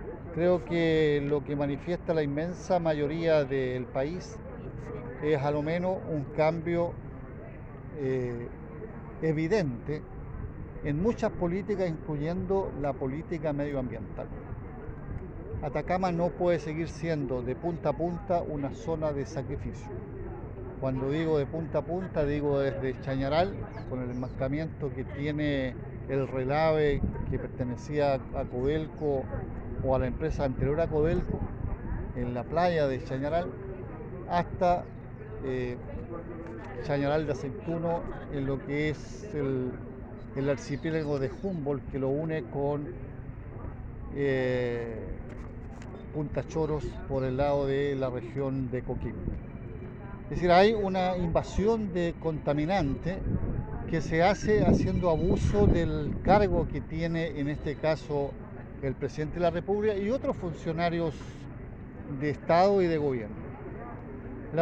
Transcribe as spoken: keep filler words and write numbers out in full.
Creo que lo que manifiesta la inmensa mayoría del país es a lo menos un cambio eh, evidente en muchas políticas, incluyendo la política medioambiental. Atacama no puede seguir siendo de punta a punta una zona de sacrificio. Cuando digo de punta a punta, digo desde Chañaral, con el enmarcamiento que tiene el relave que pertenecía a Codelco o a la empresa anterior a Codelco, en la playa de Chañaral, hasta eh, Chañaral de Aceituno, en lo que es el, el archipiélago de Humboldt, que lo une con eh, Punta Choros por el lado de la región de Coquimbo. Es decir, hay una invasión de contaminantes que se hace haciendo abuso del cargo que tiene en este caso el presidente de la República y otros funcionarios de Estado y de gobierno.